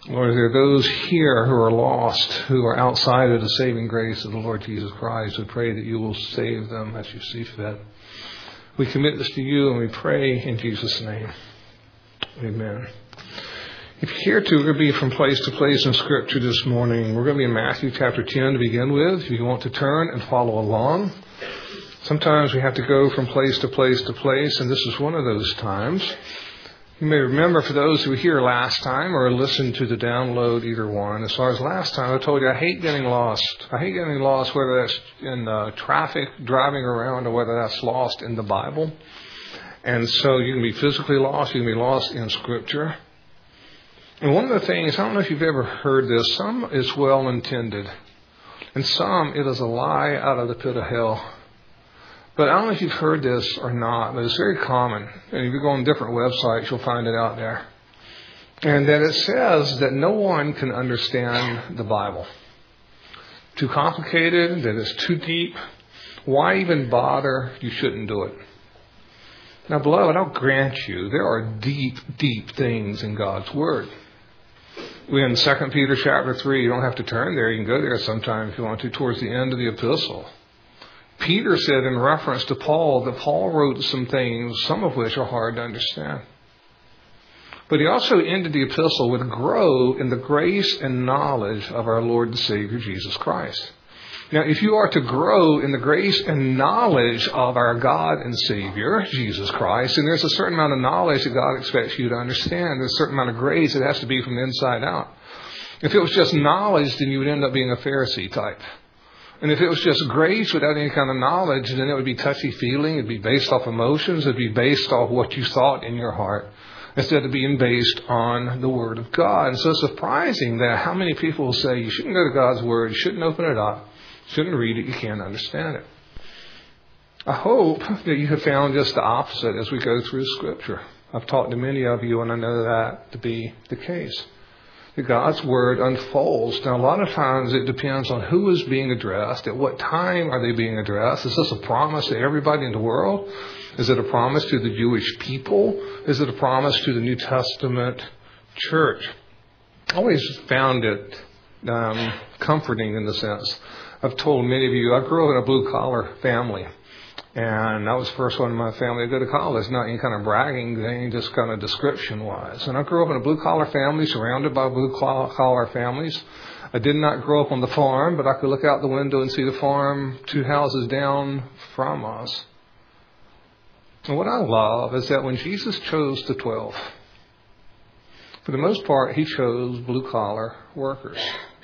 Lord, there are those here who are lost, who are outside of the saving grace of the Lord Jesus Christ. We pray that you will save them as you see fit. We commit this to you and we pray in Jesus' name. Amen. If you're here too, we're going to be from place to place in Scripture this morning. We're going to be in Matthew chapter 10 to begin with. If you want to turn and follow along. Sometimes we have to go from place to place to place, and this is one of those times. You may remember, for those who were here last time or listened to the download, either one. As far as last time, I told you I hate getting lost. I hate getting lost, whether that's in traffic, driving around, or whether that's lost in the Bible. And so you can be physically lost. You can be lost in Scripture. And one of the things, I don't know if you've ever heard this, some is well intended. And some, it is a lie out of the pit of hell. But I don't know if you've heard this or not, but it's very common. And if you go on different websites, you'll find it out there. And that it says that no one can understand the Bible. Too complicated, that it's too deep. Why even bother? You shouldn't do it. Now, beloved, I'll grant you, there are deep, deep things in God's Word. We're in 2 Peter chapter 3. You don't have to turn there. You can go there sometime if you want to, towards the end of the epistle. Peter said in reference to Paul that Paul wrote some things, some of which are hard to understand. But he also ended the epistle with grow in the grace and knowledge of our Lord and Savior Jesus Christ. Now, if you are to grow in the grace and knowledge of our God and Savior, Jesus Christ, and there's a certain amount of knowledge that God expects you to understand, there's a certain amount of grace that has to be from the inside out. If it was just knowledge, then you would end up being a Pharisee type. And if it was just grace without any kind of knowledge, then it would be touchy-feeling. It would be based off emotions. It would be based off what you thought in your heart, instead of being based on the Word of God. And so it's surprising that how many people will say, you shouldn't go to God's Word, you shouldn't open it up, you shouldn't read it, you can't understand it. I hope that you have found just the opposite as we go through Scripture. I've talked to many of you, and I know that to be the case. God's Word unfolds. Now, a lot of times it depends on who is being addressed. At what time are they being addressed? Is this a promise to everybody in the world? Is it a promise to the Jewish people? Is it a promise to the New Testament church? I always found it comforting in the sense. I've told many of you, I grew up in a blue-collar family. And I was the first one in my family to go to college. Not any kind of bragging thing, just kind of description-wise. And I grew up in a blue-collar family, surrounded by blue-collar families. I did not grow up on the farm, but I could look out the window and see the farm 2 houses down from us. And what I love is that when Jesus chose the 12, for the most part, he chose blue-collar workers.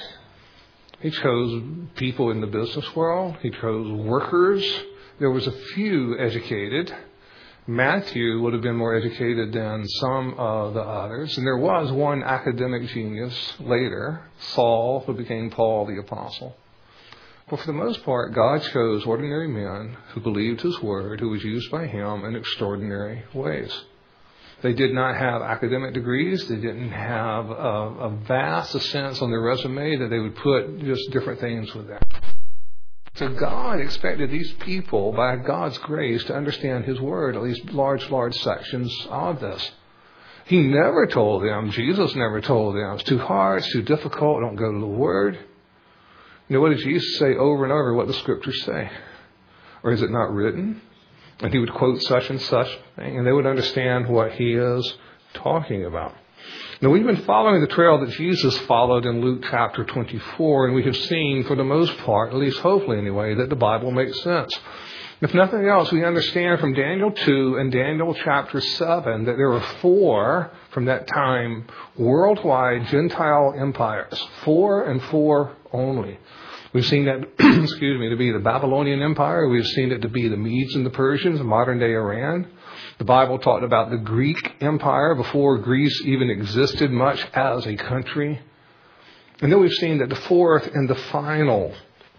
He chose people in the business world. He chose workers. There was a few educated. Matthew would have been more educated than some of the others. And there was one academic genius later, Saul, who became Paul the Apostle. But for the most part, God chose ordinary men who believed His Word, who was used by Him in extraordinary ways. They did not have academic degrees. They didn't have a vast sense on their resume that they would put just different things with that. So God expected these people, by God's grace, to understand His Word, at least large sections of this. He never told them, Jesus never told them, it's too hard, it's too difficult, don't go to the Word. You know, what did Jesus say over and over what the Scriptures say? Or is it not written? And He would quote such and such thing, and they would understand what He is talking about. Now, we've been following the trail that Jesus followed in Luke chapter 24, and we have seen, for the most part, at least hopefully anyway, that the Bible makes sense. If nothing else, we understand from Daniel 2 and Daniel chapter 7 that there were 4, from that time, worldwide Gentile empires. 4 and 4 only. We've seen that, to be the Babylonian Empire. We've seen it to be the Medes and the Persians, modern-day Iran. The Bible talked about the Greek Empire before Greece even existed much as a country. And then we've seen that the 4th and the final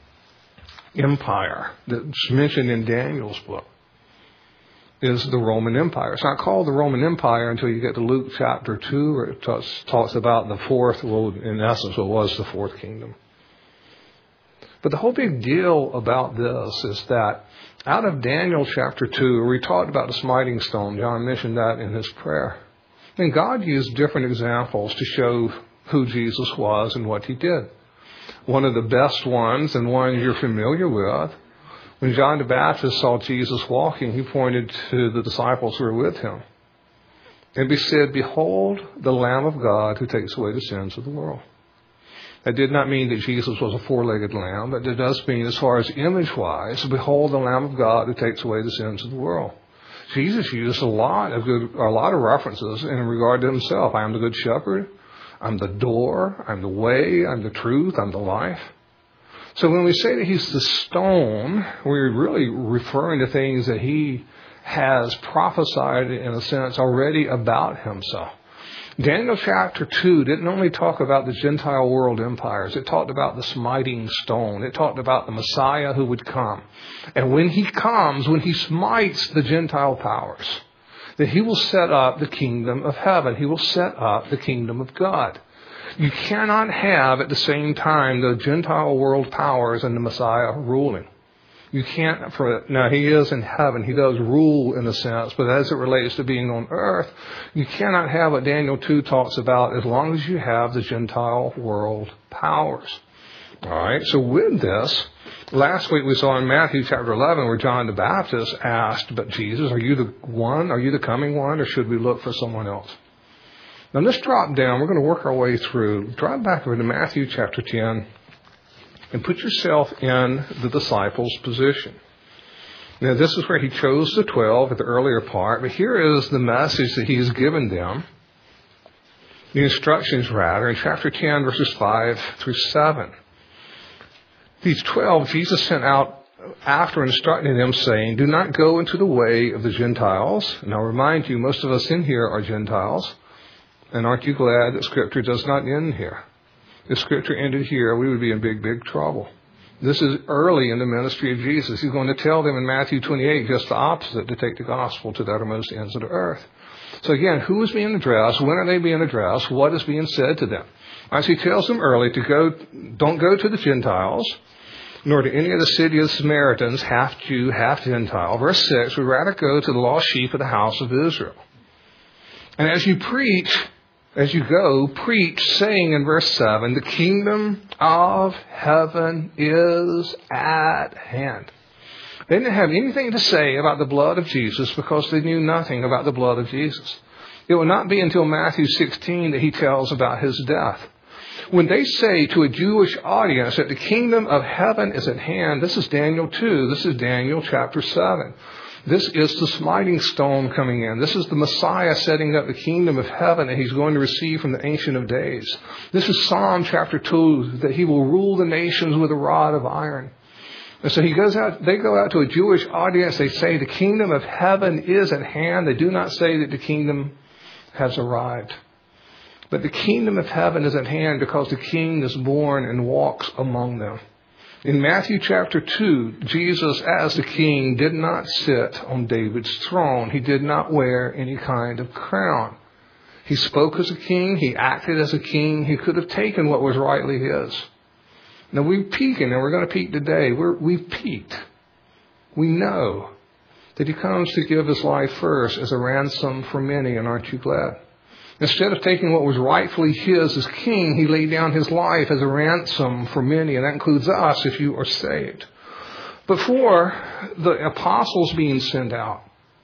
empire that's mentioned in Daniel's book is the Roman Empire. It's not called the Roman Empire until you get to Luke chapter 2, where it talks about the 4th, well, in essence, it was the 4th kingdom. But the whole big deal about this is that out of Daniel chapter 2, where we talked about the smiting stone, John mentioned that in his prayer. And God used different examples to show who Jesus was and what he did. One of the best ones, and one you're familiar with, when John the Baptist saw Jesus walking, he pointed to the disciples who were with him. And he said, "Behold the Lamb of God who takes away the sins of the world." That did not mean that Jesus was a four-legged lamb, but it does mean, as far as image-wise, behold the Lamb of God who takes away the sins of the world. Jesus used a lot of references in regard to himself. I am the good shepherd. I'm the door. I'm the way. I'm the truth. I'm the life. So when we say that he's the stone, we're really referring to things that he has prophesied, in a sense, already about himself. Daniel chapter 2 didn't only talk about the Gentile world empires. It talked about the smiting stone. It talked about the Messiah who would come. And when he comes, when he smites the Gentile powers, that he will set up the kingdom of heaven. He will set up the kingdom of God. You cannot have at the same time the Gentile world powers and the Messiah ruling. You can't, now he is in heaven. He does rule in a sense, but as it relates to being on earth, you cannot have what Daniel 2 talks about as long as you have the Gentile world powers. All right, so with this, last week we saw in Matthew chapter 11 where John the Baptist asked, "But Jesus, are you the one? Are you the coming one? Or should we look for someone else?" Now let's drop down. We're going to work our way through. Drop back over to Matthew chapter 10. And put yourself in the disciples' position. Now, this is where he chose the 12 at the earlier part, but here is the message that he has given them. The instructions, rather, in chapter 10, verses 5 through 7. These 12, Jesus sent out after instructing them, saying, "Do not go into the way of the Gentiles." And I'll remind you, most of us in here are Gentiles. And aren't you glad that Scripture does not end here? If Scripture ended here, we would be in big, big trouble. This is early in the ministry of Jesus. He's going to tell them in Matthew 28 just the opposite, to take the gospel to the uttermost ends of the earth. So again, who is being addressed? When are they being addressed? What is being said to them? As he tells them early don't go to the Gentiles, nor to any of the city of the Samaritans, half Jew, half Gentile. Verse 6, we'd rather go to the lost sheep of the house of Israel. And as you go, preach, saying in verse 7, the kingdom of heaven is at hand. They didn't have anything to say about the blood of Jesus because they knew nothing about the blood of Jesus. It will not be until Matthew 16 that he tells about his death. When they say to a Jewish audience that the kingdom of heaven is at hand, this is Daniel 2, this is Daniel chapter 7. This is the smiting stone coming in. This is the Messiah setting up the kingdom of heaven that he's going to receive from the Ancient of Days. This is Psalm chapter 2, that he will rule the nations with a rod of iron. And so they go out to a Jewish audience. They say the kingdom of heaven is at hand. They do not say that the kingdom has arrived. But the kingdom of heaven is at hand because the king is born and walks among them. In Matthew chapter 2, Jesus, as the king, did not sit on David's throne. He did not wear any kind of crown. He spoke as a king. He acted as a king. He could have taken what was rightly his. Now, we're peaking, and we're going to peak today. We've peaked. We know that he comes to give his life first as a ransom for many, and aren't you glad? Instead of taking what was rightfully his as king, he laid down his life as a ransom for many, and that includes us if you are saved. But for the apostles being sent out,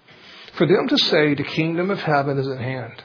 for them to say the kingdom of heaven is at hand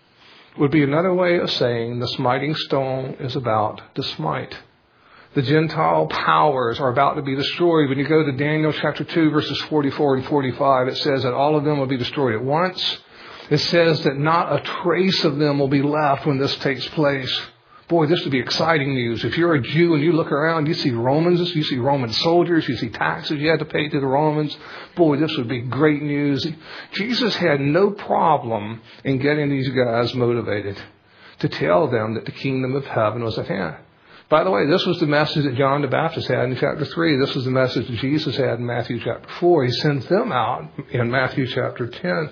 would be another way of saying the smiting stone is about to smite. The Gentile powers are about to be destroyed. When you go to Daniel chapter 2, verses 44 and 45, it says that all of them will be destroyed at once. It says that not a trace of them will be left when this takes place. Boy, this would be exciting news. If you're a Jew and you look around, you see Romans, you see Roman soldiers, you see taxes you had to pay to the Romans. Boy, this would be great news. Jesus had no problem in getting these guys motivated to tell them that the kingdom of heaven was at hand. By the way, this was the message that John the Baptist had in chapter 3. This was the message that Jesus had in Matthew chapter 4. He sends them out in Matthew chapter 10.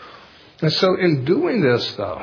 And so in doing this, though,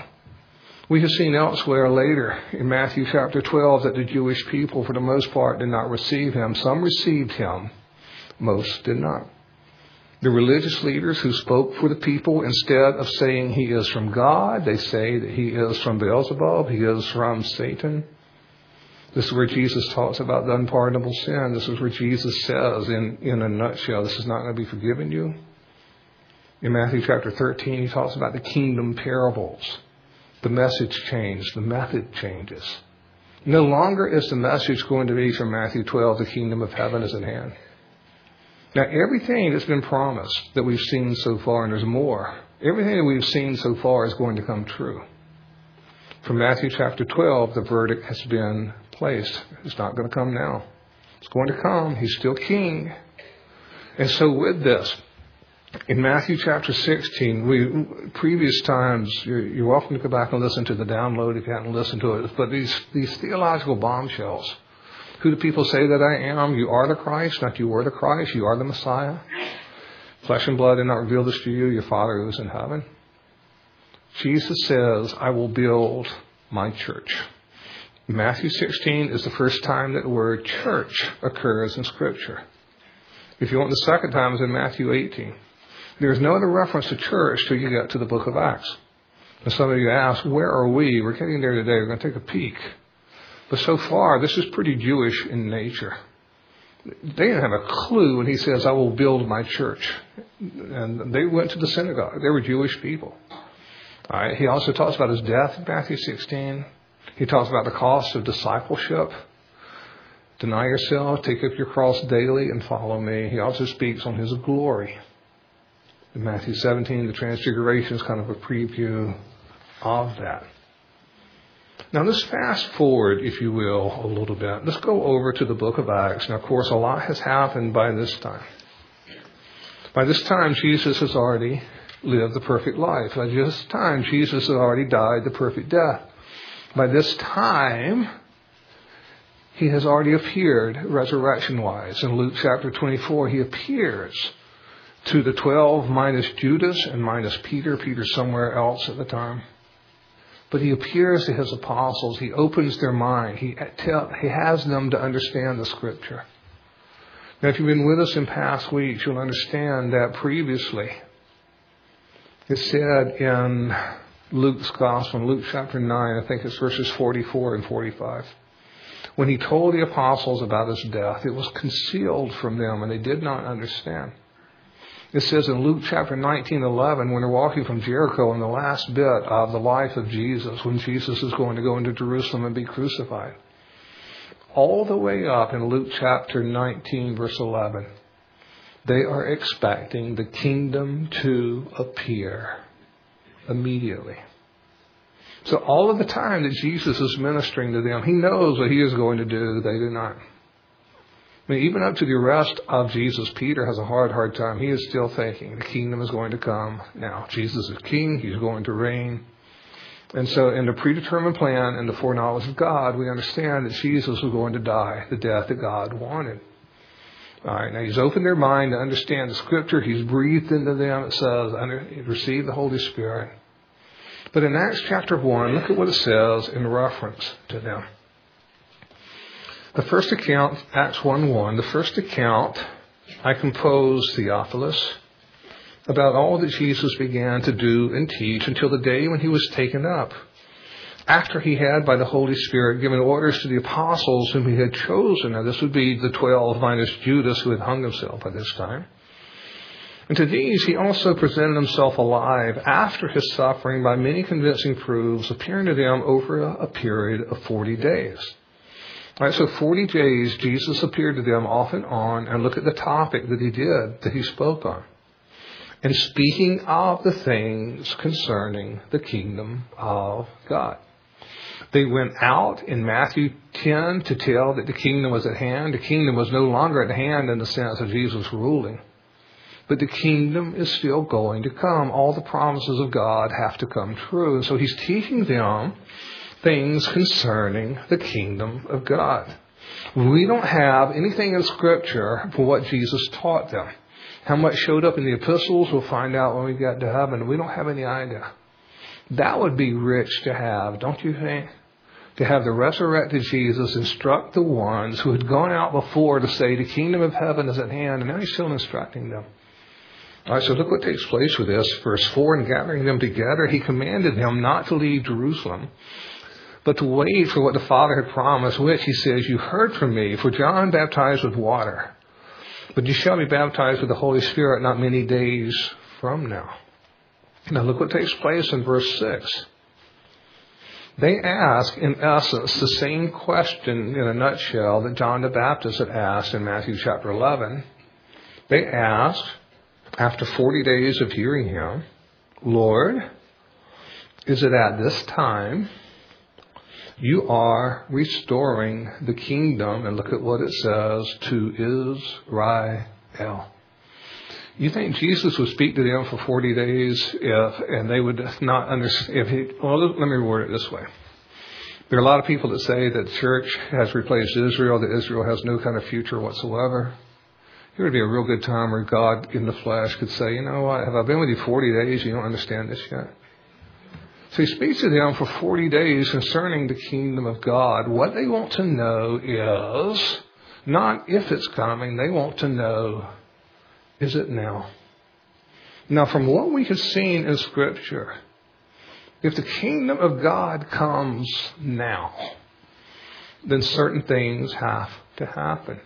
we have seen elsewhere later in Matthew chapter 12 that the Jewish people, for the most part, did not receive him. Some received him. Most did not. The religious leaders who spoke for the people, instead of saying he is from God, they say that he is from Beelzebub, he is from Satan. This is where Jesus talks about the unpardonable sin. This is where Jesus says, in a nutshell, this is not going to be forgiven you. In Matthew chapter 13, he talks about the kingdom parables. The message changed. The method changes. No longer is the message going to be from Matthew 12, the kingdom of heaven is at hand. Now, everything that's been promised that we've seen so far, and there's more, everything that we've seen so far is going to come true. From Matthew chapter 12, the verdict has been placed. It's not going to come now. It's going to come. He's still king. And so with this, in Matthew chapter 16, previous times, you're welcome to go back and listen to the download if you haven't listened to it. But these theological bombshells, who do people say that I am? You are the Christ, not you were the Christ. You are the Messiah. Flesh and blood did not reveal this to you, your Father who is in heaven. Jesus says, I will build my church. Matthew 16 is the first time that the word church occurs in Scripture. If you want the second time, it's in Matthew 18. There's no other reference to church till you get to the book of Acts. And some of you ask, where are we? We're getting there today. We're going to take a peek. But so far, this is pretty Jewish in nature. They didn't have a clue when he says, I will build my church. And they went to the synagogue. They were Jewish people. All right. He also talks about his death in Matthew 16. He talks about the cost of discipleship. Deny yourself, take up your cross daily, and follow me. He also speaks on his glory. In Matthew 17, the Transfiguration is kind of a preview of that. Now, let's fast forward, if you will, a little bit. Let's go over to the book of Acts. Now, of course, a lot has happened by this time. By this time, Jesus has already lived the perfect life. By this time, Jesus has already died the perfect death. By this time, he has already appeared resurrection-wise. In Luke chapter 24, he appears to the 12 minus Judas and minus Peter. Peter's somewhere else at the time. But he appears to his apostles. He opens their mind. He has them to understand the Scripture. Now, if you've been with us in past weeks, you'll understand that previously it said in Luke's Gospel, in Luke chapter 9, I think it's verses 44 and 45. When he told the apostles about his death, it was concealed from them and they did not understand. It says in Luke chapter 19:11, when they're walking from Jericho in the last bit of the life of Jesus, when Jesus is going to go into Jerusalem and be crucified, all the way up in Luke chapter 19, verse 11, they are expecting the kingdom to appear immediately. So all of the time that Jesus is ministering to them, he knows what he is going to do. They do not. I mean, even up to the arrest of Jesus, Peter has a hard time. He is still thinking the kingdom is going to come now. Jesus is king. He's going to reign. And so in the predetermined plan and the foreknowledge of God, we understand that Jesus was going to die the death that God wanted. All right, now he's opened their mind to understand the Scripture. He's breathed into them. It says, receive the Holy Spirit. But in Acts chapter 1, look at what it says in reference to them. The first account, Acts 1:1, the first account I composed, Theophilus, about all that Jesus began to do and teach until the day when he was taken up, after he had, by the Holy Spirit, given orders to the apostles whom he had chosen. Now, this would be the 12 minus Judas, who had hung himself by this time. And to these he also presented himself alive after his suffering by many convincing proofs, appearing to them over a period of 40 days. All right, so 40 days Jesus appeared to them off and on, and look at the topic that he did, that he spoke on. And speaking of the things concerning the kingdom of God. They went out in Matthew 10 to tell that the kingdom was at hand. The kingdom was no longer at hand in the sense of Jesus ruling. But the kingdom is still going to come. All the promises of God have to come true. And so he's teaching them things concerning the kingdom of God. We don't have anything in Scripture for what Jesus taught them. How much showed up in the epistles, we'll find out when we get to heaven. We don't have any idea. That would be rich to have, don't you think? To have the resurrected Jesus instruct the ones who had gone out before to say the kingdom of heaven is at hand, and now he's still instructing them. All right, so look what takes place with this. Verse 4, and gathering them together, he commanded them not to leave Jerusalem, but to wait for what the Father had promised, which, he says, you heard from me, for John baptized with water, but you shall be baptized with the Holy Spirit not many days from now. Now look what takes place in verse 6. They ask, in essence, the same question in a nutshell that John the Baptist had asked in Matthew chapter 11. They asked, after 40 days of hearing him, Lord, is it at this time you are restoring the kingdom, and look at what it says, to Israel? You think Jesus would speak to them for 40 days and they would not understand? Well, let me word it this way. There are a lot of people that say that the church has replaced Israel, that Israel has no kind of future whatsoever. It would be a real good time where God in the flesh could say, you know what, have I been with you 40 days? You don't understand this yet? So he speaks to them for 40 days concerning the kingdom of God. What they want to know is not if it's coming. They want to know, is it now? Now, from what we have seen in Scripture, if the kingdom of God comes now, then certain things have to happen.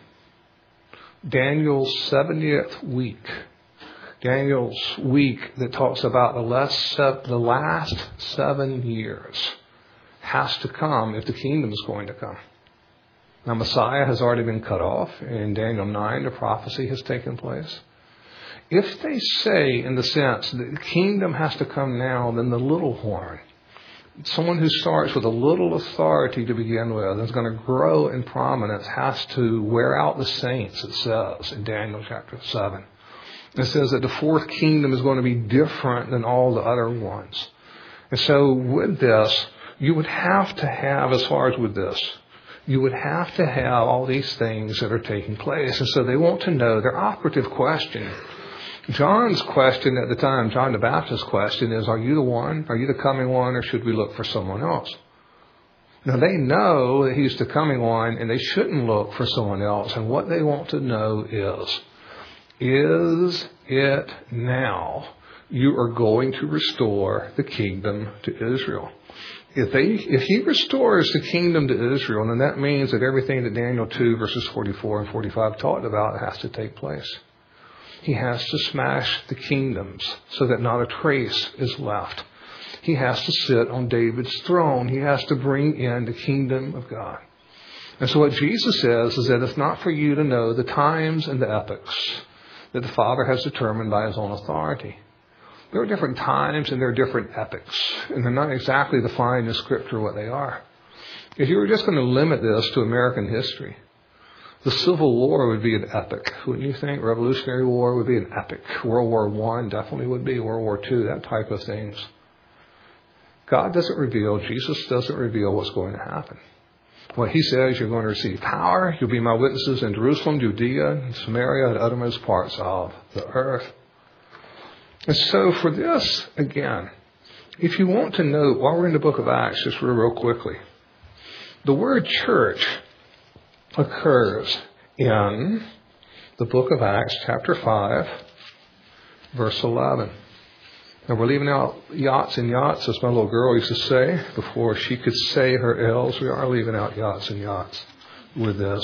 Daniel's 70th week, Daniel's week that talks about the last 7 years, has to come if the kingdom is going to come. Now, Messiah has already been cut off. In Daniel 9, the prophecy has taken place. If they say, in the sense that the kingdom has to come now, then the little horn, someone who starts with a little authority to begin with and is going to grow in prominence, has to wear out the saints, it says in Daniel chapter 7. It says that the fourth kingdom is going to be different than all the other ones. And so with this, you would have to have, as far as with this, you would have to have all these things that are taking place. And so they want to know their operative question. John's question at the time, John the Baptist's question is, are you the one? Are you the coming one, or should we look for someone else? Now, they know that he's the coming one, and they shouldn't look for someone else. And what they want to know is it now you are going to restore the kingdom to Israel? If he restores the kingdom to Israel, then that means that everything that Daniel 2 verses 44 and 45 talked about has to take place. He has to smash the kingdoms so that not a trace is left. He has to sit on David's throne. He has to bring in the kingdom of God. And so what Jesus says is that it's not for you to know the times and the epochs that the Father has determined by his own authority. There are different times and there are different epochs, and they're not exactly defined in Scripture what they are. If you were just going to limit this to American history, the Civil War would be an epic, wouldn't you think? Revolutionary War would be an epic. World War I definitely would be. World War II, that type of things. God doesn't reveal, Jesus doesn't reveal what's going to happen. What he says, you're going to receive power. You'll be my witnesses in Jerusalem, Judea, and Samaria, and uttermost parts of the earth. And so for this, again, if you want to know, while we're in the book of Acts, just real quickly, the word church occurs in the book of Acts, chapter 5, verse 11. Now, we're leaving out yachts and yachts, as my little girl used to say, before she could say her L's. We are leaving out yachts and yachts with this.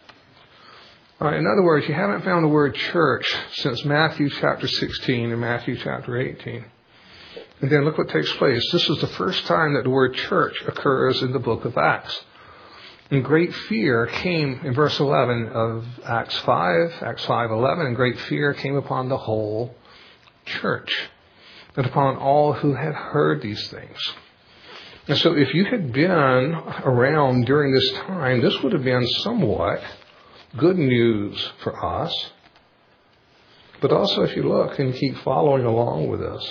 All right, in other words, you haven't found the word church since Matthew chapter 16 and Matthew chapter 18. And then look what takes place. This is the first time that the word church occurs in the book of Acts. And great fear came, in verse 11 of Acts 5:11, and great fear came upon the whole church, and upon all who had heard these things. And so if you had been around during this time, this would have been somewhat good news for us. But also if you look and keep following along with us,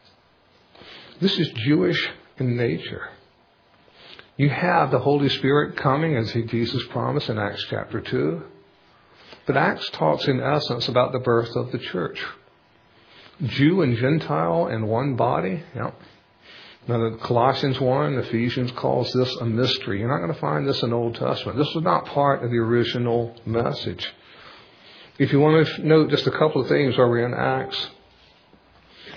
this is Jewish in nature. You have the Holy Spirit coming, as Jesus promised in Acts chapter 2. But Acts talks in essence about the birth of the church. Jew and Gentile in one body. Yep. Now, the Colossians 1, Ephesians calls this a mystery. You're not going to find this in the Old Testament. This was not part of the original message. If you want to note just a couple of things while we're in Acts,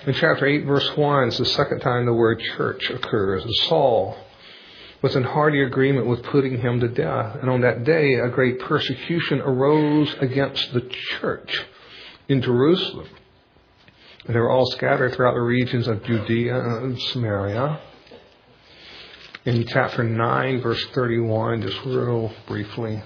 In chapter 8, verse 1, it's the second time the word church occurs. And Saul was in hearty agreement with putting him to death. And on that day, a great persecution arose against the church in Jerusalem. And they were all scattered throughout the regions of Judea and Samaria. In chapter 9, verse 31, just real briefly.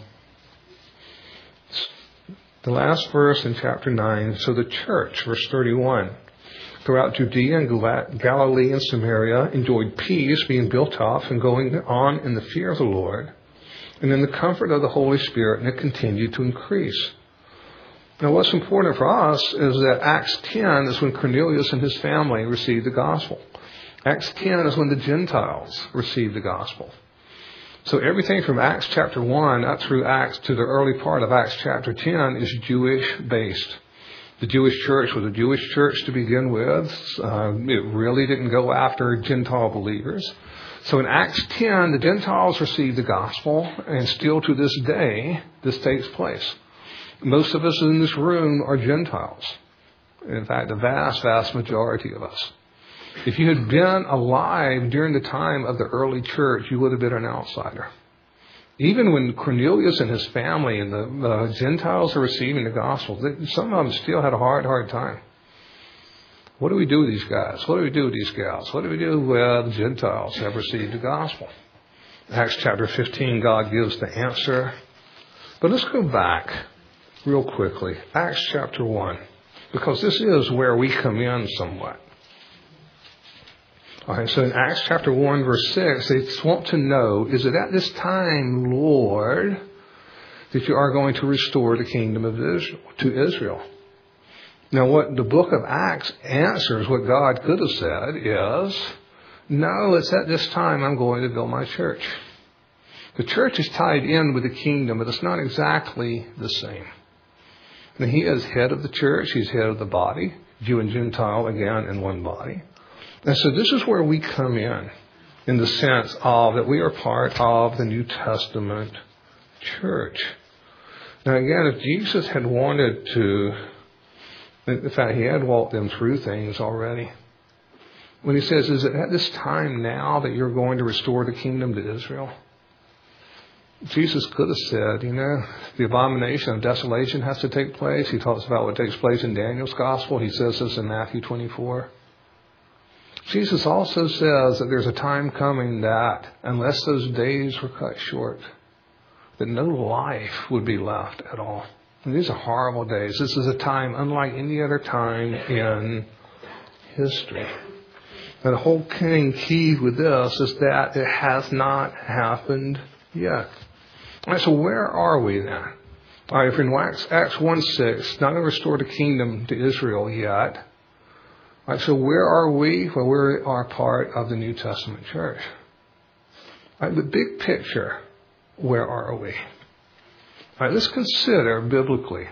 The last verse in chapter 9, so the church, verse 31, throughout Judea and Galilee and Samaria enjoyed peace, being built up and going on in the fear of the Lord and in the comfort of the Holy Spirit, and it continued to increase. Now, what's important for us is that Acts 10 is when Cornelius and his family received the gospel. Acts 10 is when the Gentiles received the gospel. So everything from Acts chapter 1 up through Acts to the early part of Acts chapter 10 is Jewish-based. The Jewish church was a Jewish church to begin with. It really didn't go after Gentile believers. So in Acts 10, the Gentiles received the gospel, and still to this day, this takes place. Most of us in this room are Gentiles. In fact, the vast, vast majority of us. If you had been alive during the time of the early church, you would have been an outsider. Even when Cornelius and his family and the Gentiles are receiving the gospel, some of them still had a hard time. What do we do with these guys? What do we do with these gals? What do we do with the Gentiles who have received the gospel? Acts chapter 15, God gives the answer. But let's go back real quickly. Acts chapter 1, because this is where we come in somewhat. All right, so in Acts chapter 1, verse 6, they want to know, is it at this time, Lord, that you are going to restore the kingdom of Israel? Now, what the book of Acts answers, what God could have said is, no, it's at this time I'm going to build my church. The church is tied in with the kingdom, but it's not exactly the same. Now, he is head of the church. He's head of the body, Jew and Gentile, again, in one body. And so this is where we come in the sense of that we are part of the New Testament church. Now again, if Jesus had wanted to, in fact, he had walked them through things already. When he says, is it at this time now that you're going to restore the kingdom to Israel? Jesus could have said, the abomination of desolation has to take place. He talks about what takes place in Daniel's gospel. He says this in Matthew 24. Jesus also says that there's a time coming that unless those days were cut short, that no life would be left at all. And these are horrible days. This is a time unlike any other time in history. And the whole key with this is that it has not happened yet. All right, so where are we then? All right, if in Acts 1:6, not going to restore the kingdom to Israel yet. All right, so where are we? Well, we are part of the New Testament church. All right, the big picture, where are we? All right, let's consider biblically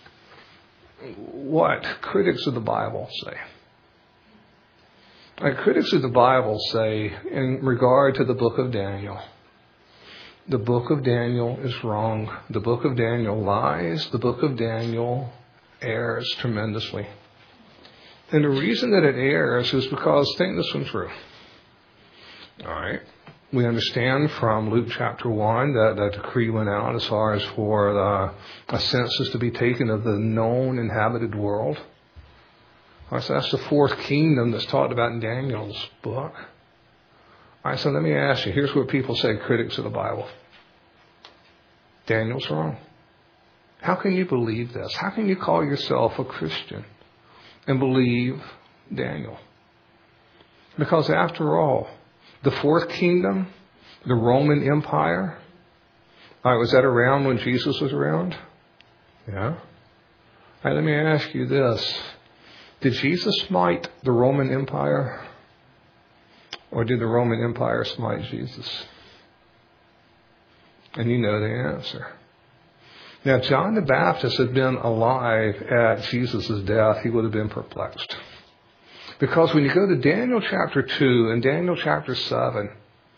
what critics of the Bible say. All right, critics of the Bible say in regard to the book of Daniel, the book of Daniel is wrong. The book of Daniel lies. The book of Daniel errs tremendously. And the reason that it errs is because, think this one through. All right. We understand from Luke chapter 1 that the decree went out as far as for a census to be taken of the known inhabited world. All right, so that's the fourth kingdom that's talked about in Daniel's book. All right, so let me ask you, here's what people say, critics of the Bible. Daniel's wrong. How can you believe this? How can you call yourself a Christian and believe Daniel? Because after all, the fourth kingdom, the Roman Empire, was that around when Jesus was around? Yeah. All right, let me ask you this. Did Jesus smite the Roman Empire? Or did the Roman Empire smite Jesus? And you know the answer. Now, if John the Baptist had been alive at Jesus' death, he would have been perplexed. Because when you go to Daniel chapter 2 and Daniel chapter 7,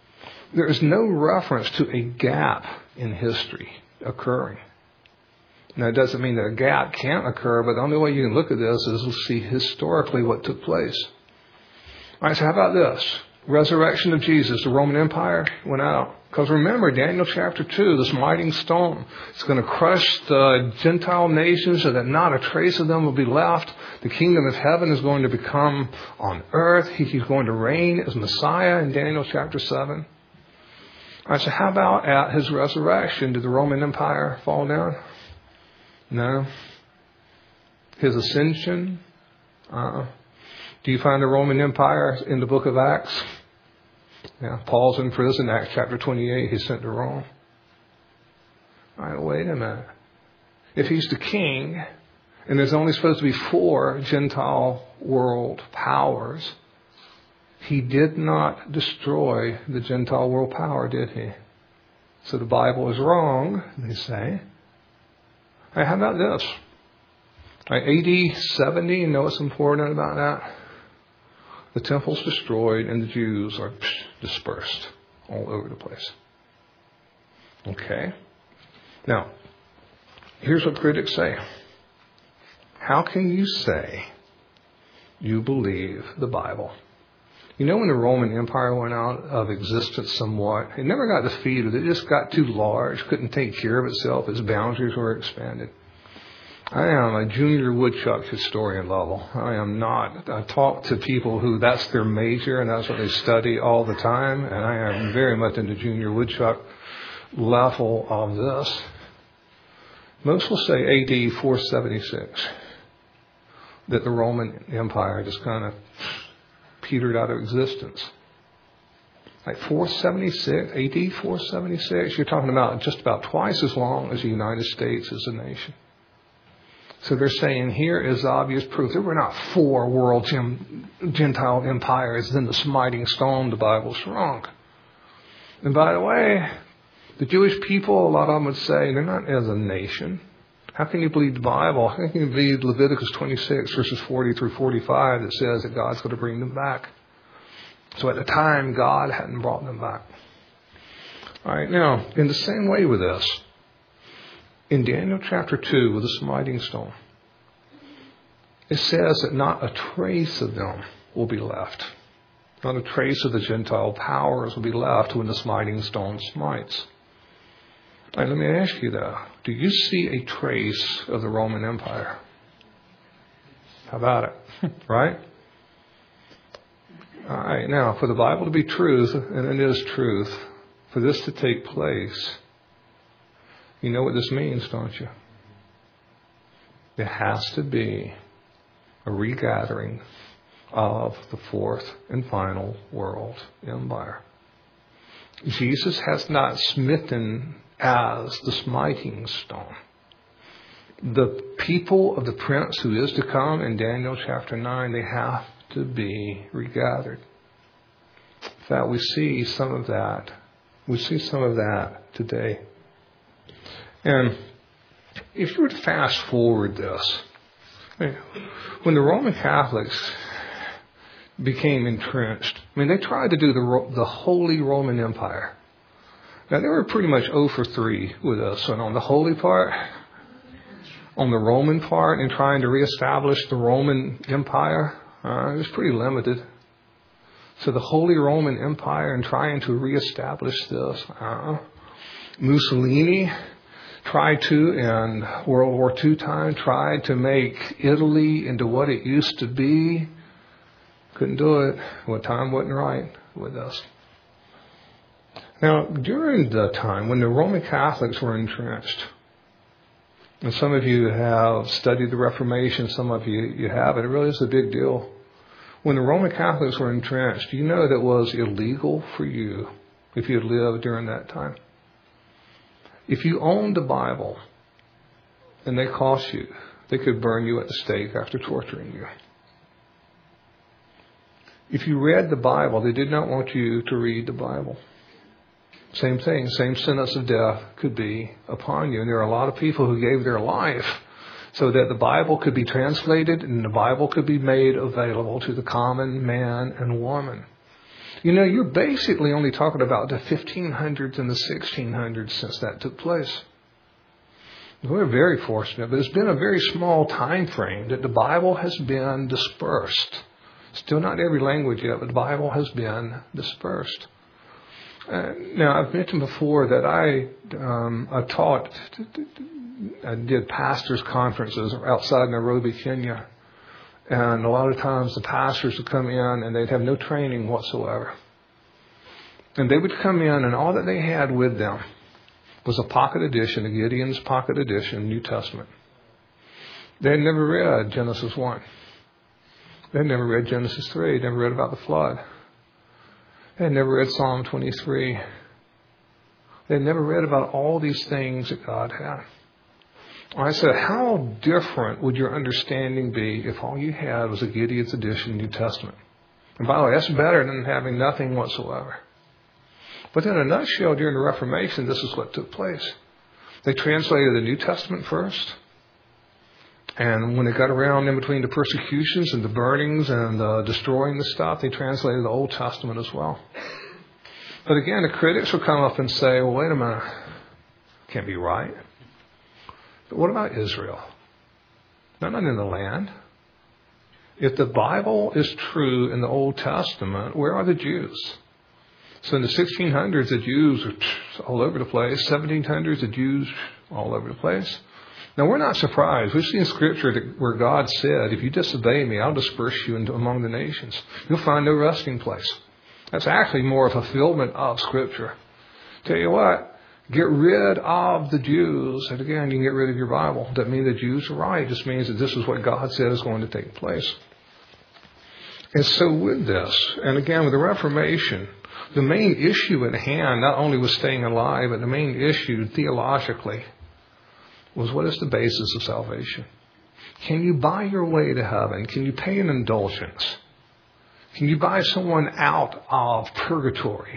there is no reference to a gap in history occurring. Now, it doesn't mean that a gap can't occur, but the only way you can look at this is to see historically what took place. All right, so how about this? Resurrection of Jesus, the Roman Empire went out. Because remember, Daniel chapter 2, this mighty stone, it's going to crush the Gentile nations so that not a trace of them will be left. The kingdom of heaven is going to become on earth. He's going to reign as Messiah in Daniel chapter 7. All right, so how about at his resurrection? Did the Roman Empire fall down? No. His ascension? Do you find the Roman Empire in the book of Acts? Yeah, Paul's in prison, Acts chapter 28, he's sent to Rome. All right, wait a minute. If he's the king, and there's only supposed to be 4 Gentile world powers, he did not destroy the Gentile world power, did he? So the Bible is wrong, they say. All right, how about this? All right, AD 70, you know what's important about that? The temple's destroyed and the Jews are dispersed all over the place. Okay? Now, here's what critics say. How can you say you believe the Bible? You know, when the Roman Empire went out of existence somewhat, it never got defeated. It just got too large, couldn't take care of itself. Its boundaries were expanded. I am a junior woodchuck historian level. I am not. I talk to people who that's their major and that's what they study all the time. And I am very much in the junior woodchuck level of this. Most will say AD 476 that the Roman Empire just kind of petered out of existence. Like 476, AD 476, you're talking about just about twice as long as the United States as a nation. So they're saying here is obvious proof. There were not 4 world Gentile empires, then the smiting stone, the Bible's wrong. And by the way, the Jewish people, a lot of them would say, they're not as a nation. How can you believe the Bible? How can you believe Leviticus 26, verses 40 through 45, that says that God's going to bring them back? So at the time, God hadn't brought them back. All right, now, in the same way with this, in Daniel chapter 2, with the smiting stone, it says that not a trace of them will be left. Not a trace of the Gentile powers will be left when the smiting stone smites. All right, let me ask you though, do you see a trace of the Roman Empire? How about it? Right? All right, now, for the Bible to be truth, and it is truth, for this to take place, you know what this means, don't you? There has to be a regathering of the 4th and final world empire. Jesus has not smitten as the smiting stone. The people of the prince who is to come in Daniel chapter 9, they have to be regathered. In fact, we see some of that. We see some of that today. And if you were to fast forward this, when the Roman Catholics became entrenched, they tried to do the Holy Roman Empire. Now, they were pretty much 0 for 3 with us. And on the holy part, on the Roman part, and trying to reestablish the Roman Empire, it was pretty limited. So the Holy Roman Empire and trying to reestablish this, Mussolini tried to, in World War II time, tried to make Italy into what it used to be. Couldn't do it. Well, time wasn't right with us. Now, during the time when the Roman Catholics were entrenched, and some of you have studied the Reformation, some of you haven't, it really is a big deal. When the Roman Catholics were entrenched, do you know that it was illegal for you if you had lived during that time? If you owned the Bible and they caught you, they could burn you at the stake after torturing you. If you read the Bible, they did not want you to read the Bible. Same thing, same sentence of death could be upon you. And there are a lot of people who gave their life so that the Bible could be translated and the Bible could be made available to the common man and woman. You know, you're basically only talking about the 1500s and the 1600s since that took place. We're very fortunate, but it's been a very small time frame that the Bible has been dispersed. Still not every language yet, but the Bible has been dispersed. Now, I've mentioned before that I taught, I did pastors' conferences outside Nairobi, Kenya. And a lot of times the pastors would come in and they'd have no training whatsoever. And they would come in and all that they had with them was a pocket edition, a Gideon's pocket edition, New Testament. They had never read Genesis 1. They had never read Genesis 3. They never read about the flood. They had never read Psalm 23. They had never read about all these things that God had. I said, how different would your understanding be if all you had was a Gideon's edition, New Testament? And by the way, that's better than having nothing whatsoever. But in a nutshell, during the Reformation, this is what took place. They translated the New Testament first. And when they got around in between the persecutions and the burnings and destroying the stuff, they translated the Old Testament as well. But again, the critics will come up and say, well, wait a minute. Can't be right. But what about Israel? They're not in the land. If the Bible is true in the Old Testament, where are the Jews? So in the 1600s, the Jews were all over the place. 1700s, the Jews all over the place. Now, we're not surprised. We've seen scripture where God said, if you disobey me, I'll disperse you among the nations. You'll find no resting place. That's actually more a fulfillment of scripture. Tell you what, get rid of the Jews. And again, you can get rid of your Bible. Doesn't mean the Jews are right. It just means that this is what God said is going to take place. And so with this, and again, with the Reformation, the main issue at hand not only was staying alive, but the main issue theologically was, what is the basis of salvation? Can you buy your way to heaven? Can you pay an indulgence? Can you buy someone out of purgatory?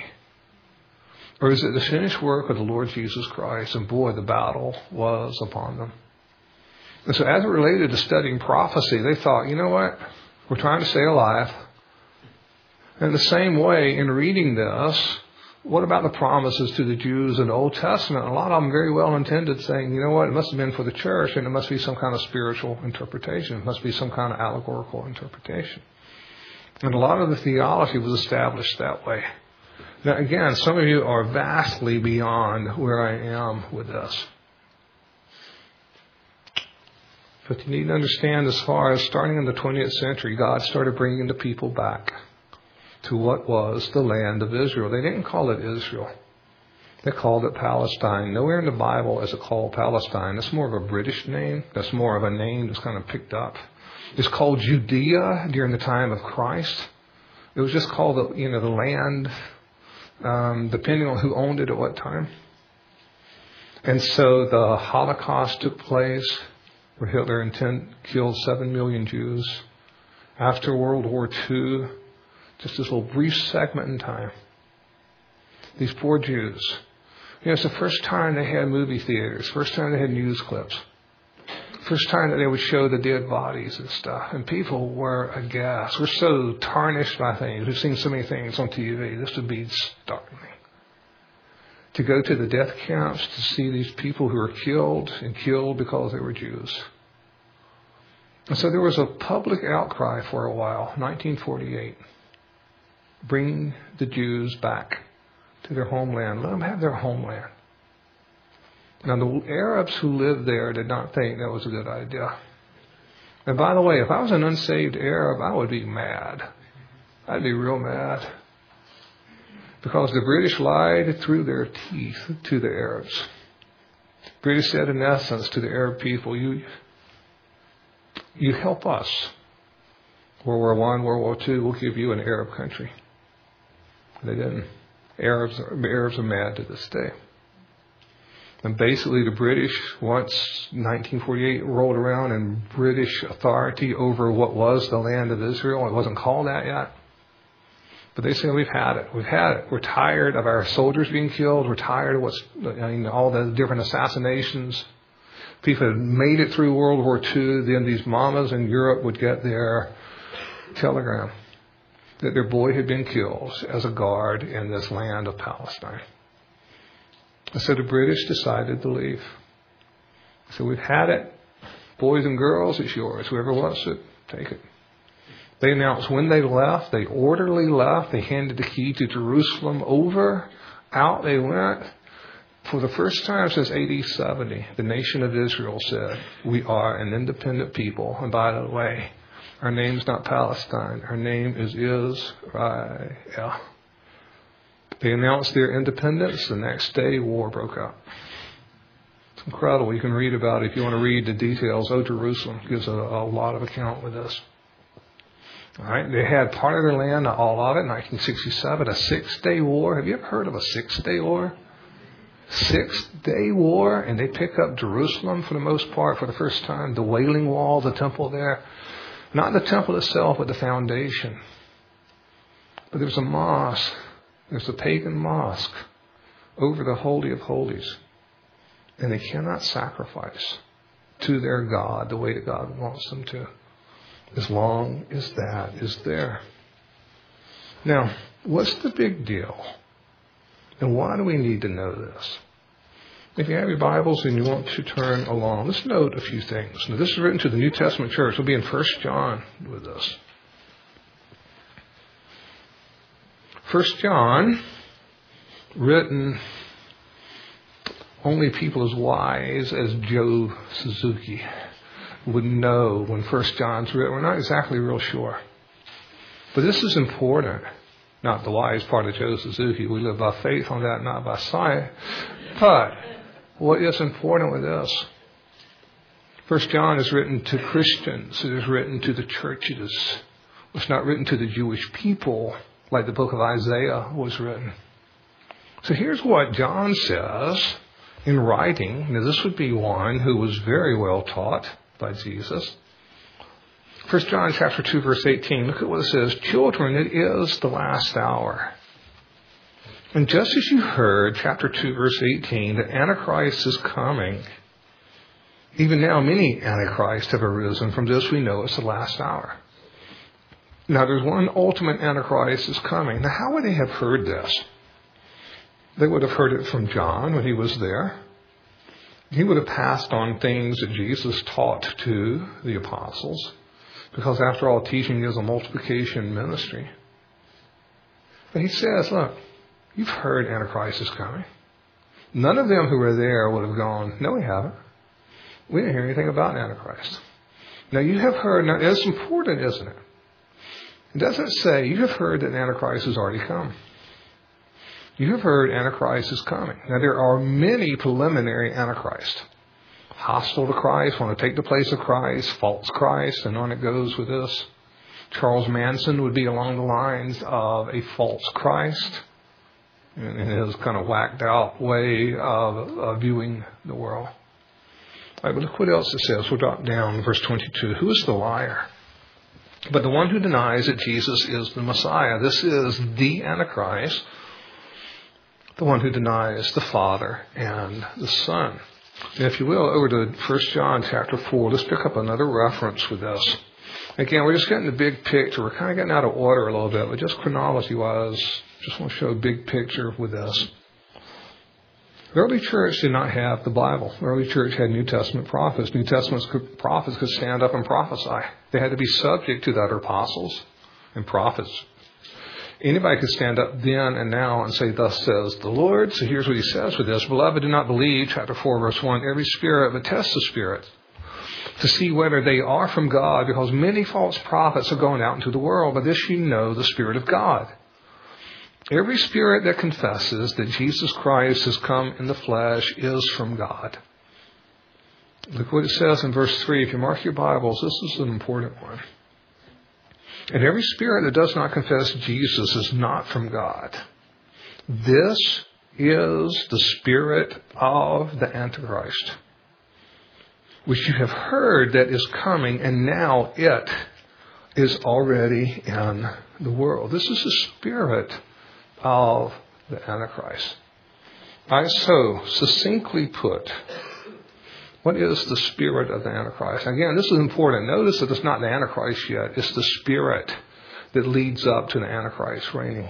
Or is it the finished work of the Lord Jesus Christ? And boy, the battle was upon them. And so as it related to studying prophecy, they thought, you know what? We're trying to stay alive. In the same way, in reading this, what about the promises to the Jews in the Old Testament? A lot of them very well intended, saying, you know what, it must have been for the church, and it must be some kind of spiritual interpretation. It must be some kind of allegorical interpretation. And a lot of the theology was established that way. Now, again, some of you are vastly beyond where I am with this. But you need to understand, as far as starting in the 20th century, God started bringing the people back to what was the land of Israel. They didn't call it Israel. They called it Palestine. Nowhere in the Bible is it called Palestine. That's more of a British name. That's more of a name that's kind of picked up. It's called Judea during the time of Christ. It was just called the land, depending on who owned it at what time. And so the Holocaust took place, where Hitler killed 7 million Jews. After World War II, just this little brief segment in time, these poor Jews. It's the first time they had movie theaters, first time they had news clips, first time that they would show the dead bodies and stuff. And people were aghast. We're so tarnished by things. We've seen so many things on TV. This would be startling. To go to the death camps to see these people who were killed because they were Jews. And so there was a public outcry for a while, 1948. Bring the Jews back to their homeland. Let them have their homeland. Now, the Arabs who lived there did not think that was a good idea. And by the way, if I was an unsaved Arab, I would be mad. I'd be real mad. Because the British lied through their teeth to the Arabs. The British said, in essence, to the Arab people, you help us. World War I, World War II, we'll give you an Arab country. They didn't. Arabs are mad to this day. And basically the British, once 1948 rolled around and British authority over what was the land of Israel, it wasn't called that yet. But they say, we've had it. We've had it. We're tired of our soldiers being killed. We're tired of all the different assassinations. People had made it through World War II. Then these mamas in Europe would get their telegram that their boy had been killed as a guard in this land of Palestine. And so the British decided to leave. So we've had it. Boys and girls, it's yours. Whoever wants it, take it. They announced when they left. They orderly left. They handed the key to Jerusalem over. Out they went. For the first time since AD 70, the nation of Israel said, we are an independent people. And by the way, our name's not Palestine. Our name is Israel. They announced their independence. The next day, war broke out. It's incredible. You can read about it if you want to read the details. Oh, Jerusalem gives a lot of account with this. All right, they had part of their land, not all of it, 1967, a 6-day war. Have you ever heard of a 6-day war? 6-day war, and they pick up Jerusalem for the most part for the first time. The Wailing Wall, the temple there. Not the temple itself, but the foundation. But there's a mosque. There's a pagan mosque over the Holy of Holies. And they cannot sacrifice to their God the way that God wants them to, as long as that is there. Now, what's the big deal? And why do we need to know this? If you have your Bibles and you want to turn along, let's note a few things. Now, this is written to the New Testament church. We'll be in 1 John with this. 1 John, written only people as wise as Joe Suzuki would know when 1 John's written. We're not exactly real sure. But this is important. Not the wise part of Joe Suzuki. We live by faith on that, not by sight. But what is important with this? 1 John is written to Christians. It is written to the churches. It's not written to the Jewish people like the book of Isaiah was written. So here's what John says in writing. Now this would be one who was very well taught by Jesus. 1 John chapter 2, verse 18. Look at what it says. Children, it is the last hour. And just as you heard, chapter 2, verse 18, that Antichrist is coming. Even now, many Antichrists have arisen. From this we know it's the last hour. Now, there's one ultimate Antichrist is coming. Now, how would they have heard this? They would have heard it from John when he was there. He would have passed on things that Jesus taught to the apostles. Because after all, teaching is a multiplication ministry. But he says, look, you've heard Antichrist is coming. None of them who were there would have gone, no, we haven't. We didn't hear anything about Antichrist. Now, you have heard, now it's important, isn't it? It doesn't say, you have heard that Antichrist has already come. You have heard Antichrist is coming. Now, there are many preliminary Antichrists. Hostile to Christ, want to take the place of Christ, false Christ, and on it goes with this. Charles Manson would be along the lines of a false Christ in his kind of whacked out way of viewing the world. All right, but look what else it says. We'll drop down verse 22. Who is the liar? But the one who denies that Jesus is the Messiah. This is the Antichrist. The one who denies the Father and the Son. And if you will, over to 1 John chapter 4, let's pick up another reference with this. Again, we're just getting the big picture. We're kind of getting out of order a little bit, but just chronology-wise, just want to show a big picture with this. The early church did not have the Bible. The early church had New Testament prophets. New Testament prophets could stand up and prophesy. They had to be subject to the other apostles and prophets. Anybody could stand up then and now and say, thus says the Lord. So here's what he says with this. Beloved, do not believe, chapter 4, verse 1, every spirit, but test the spirits to see whether they are from God, because many false prophets are going out into the world. By this you know the Spirit of God. Every spirit that confesses that Jesus Christ has come in the flesh is from God. Look what it says in verse 3. If you mark your Bibles, this is an important one. And every spirit that does not confess Jesus is not from God. This is the spirit of the Antichrist, which you have heard that is coming, and now it is already in the world. This is the spirit of the Antichrist. I so succinctly put, what is the spirit of the Antichrist? Again, this is important. Notice that it's not the Antichrist yet. It's the spirit that leads up to the Antichrist reigning.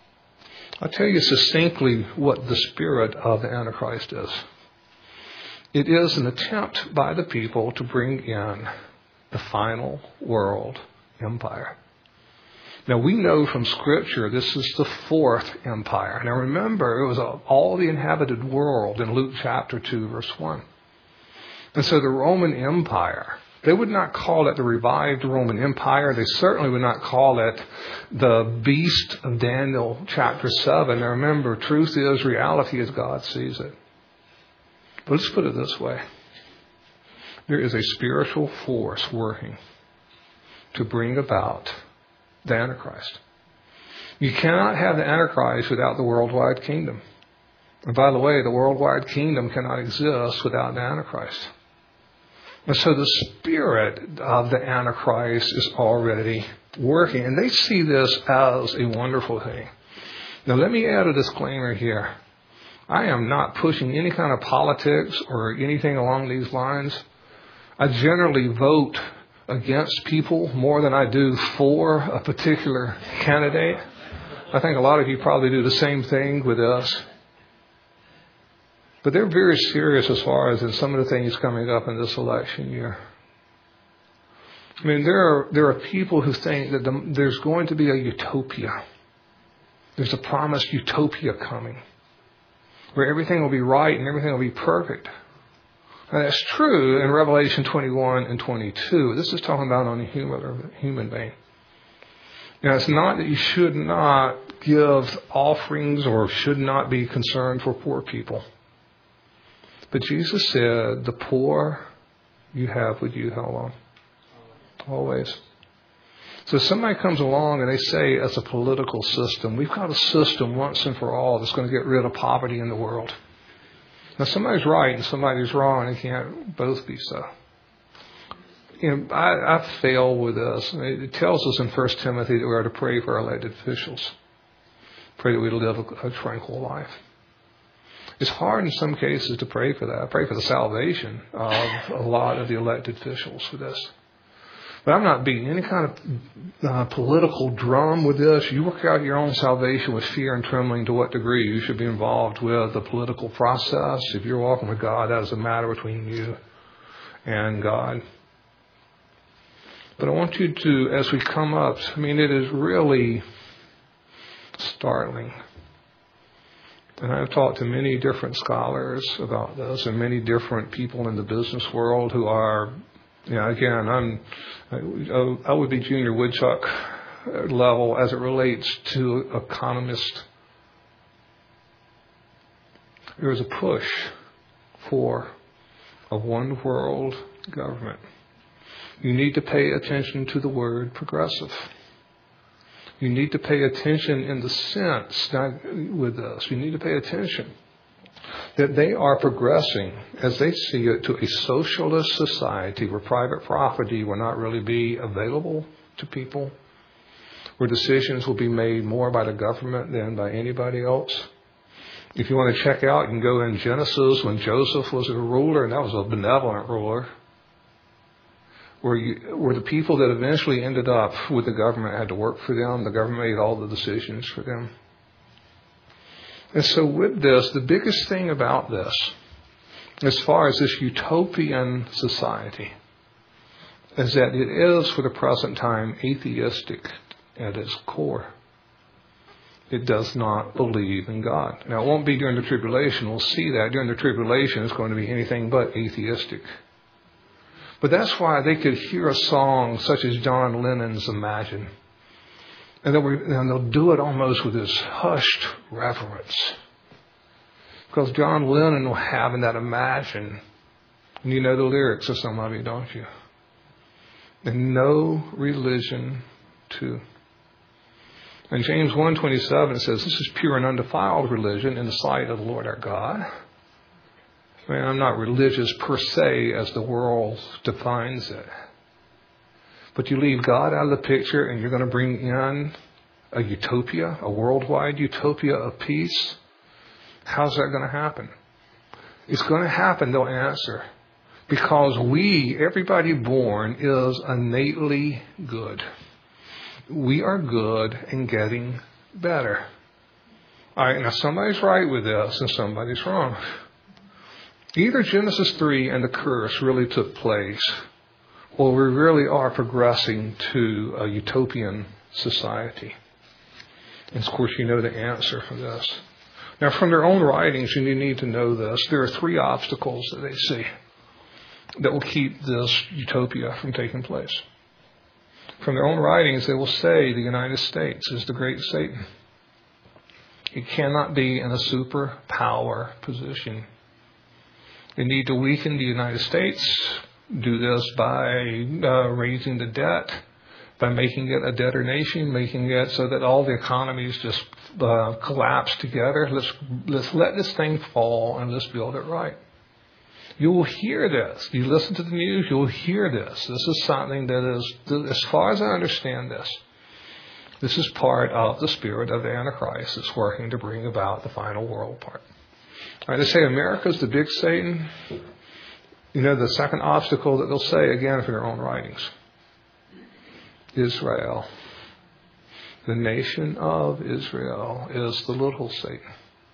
I'll tell you succinctly what the spirit of the Antichrist is. It is an attempt by the people to bring in the final world empire. Now, we know from Scripture this is the fourth empire. Now, remember, it was all the inhabited world in Luke chapter 2, verse 1. And so the Roman Empire, they would not call it the revived Roman Empire. They certainly would not call it the beast of Daniel chapter 7. Now, remember, truth is reality as God sees it. But let's put it this way. There is a spiritual force working to bring about the Antichrist. You cannot have the Antichrist without the worldwide kingdom. And by the way, the worldwide kingdom cannot exist without the Antichrist. And so the spirit of the Antichrist is already working. And they see this as a wonderful thing. Now let me add a disclaimer here. I am not pushing any kind of politics or anything along these lines. I generally vote against people more than I do for a particular candidate. I think a lot of you probably do the same thing with us. But they're very serious as far as in some of the things coming up in this election year. I mean, there are people who think that there's going to be a utopia. There's a promised utopia coming where everything will be right and everything will be perfect. And that's true in Revelation 21 and 22. This is talking about on a human vein. Now, it's not that you should not give offerings or should not be concerned for poor people. But Jesus said, the poor you have with you how long? Always. So somebody comes along and they say, as a political system, we've got a system once and for all that's going to get rid of poverty in the world. Now, somebody's right and somebody's wrong, and they can't both be so. You know, I fail with this. It tells us in 1 Timothy that we are to pray for our elected officials. Pray that we live a tranquil life. It's hard in some cases to pray for that. I pray for the salvation of a lot of the elected officials for this. But I'm not beating any kind of political drum with this. You work out your own salvation with fear and trembling to what degree you should be involved with the political process. If you're walking with God, that is a matter between you and God. But I want you to, as we come up, I mean, it is really startling. And I've talked to many different scholars about this and many different people in the business world who are, again, I would be Junior Woodchuck level as it relates to economists. There is a push for a one world government. You need to pay attention to the word progressive. You need to pay attention in the sense, not with this, you need to pay attention that they are progressing, as they see it, to a socialist society where private property will not really be available to people, where decisions will be made more by the government than by anybody else. If you want to check out, you can go in Genesis when Joseph was a ruler, and that was a benevolent ruler, where the people that eventually ended up with the government had to work for them. The government made all the decisions for them. And so with this, the biggest thing about this, as far as this utopian society, is that it is, for the present time, atheistic at its core. It does not believe in God. Now, it won't be during the tribulation. We'll see that. During the tribulation, it's going to be anything but atheistic. But that's why they could hear a song such as John Lennon's Imagine. And they'll do it almost with this hushed reverence. Because John Lennon will have in that Imagine, and you know the lyrics of some of you, don't you? And no religion too. And James 1:27 says, this is pure and undefiled religion in the sight of the Lord our God. I mean, I'm not religious per se as the world defines it. But you leave God out of the picture and you're going to bring in a utopia, a worldwide utopia of peace. How's that going to happen? It's going to happen, they'll answer. Because everybody born is innately good. We are good and getting better. All right, now somebody's right with this and somebody's wrong. Either Genesis 3 and the curse really took place, or we really are progressing to a utopian society. And of course, you know the answer for this. Now, from their own writings, and you need to know this, there are 3 obstacles that they see that will keep this utopia from taking place. From their own writings, they will say the United States is the great Satan. It cannot be in a superpower position. They need to weaken the United States, do this by raising the debt, by making it a debtor nation, making it so that all the economies just collapse together. Let's let this thing fall and let's build it right. You will hear this. You listen to the news, you will hear this. This is something that is, as far as I understand this is part of the spirit of the Antichrist that's working to bring about the final world part. All right, they say America's the big Satan. You know, the second obstacle that they'll say, again, from their own writings, Israel. The nation of Israel is the little Satan.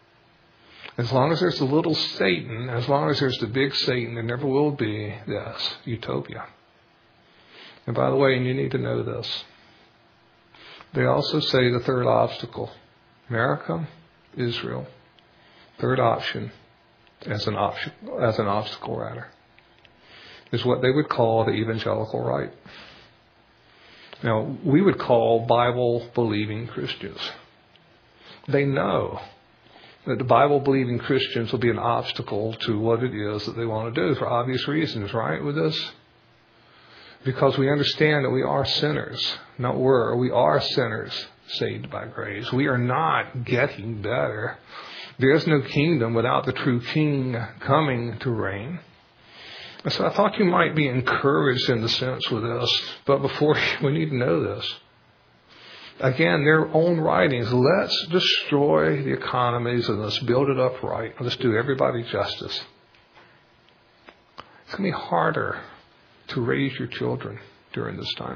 As long as there's the little Satan, as long as there's the big Satan, there never will be this utopia. And by the way, and you need to know this, they also say the third obstacle, America, Israel, third option, as an obstacle rather, is what they would call the evangelical right. Now, we would call Bible-believing Christians. They know that the Bible-believing Christians will be an obstacle to what it is that they want to do for obvious reasons, right, with this? Because we understand that we are sinners. We are sinners saved by grace. We are not getting better. There is no kingdom without the true king coming to reign. And so I thought you might be encouraged in the sense with this, but before we need to know this. Again, their own writings, let's destroy the economies and let's build it up right. Let's do everybody justice. It's going to be harder to raise your children during this time.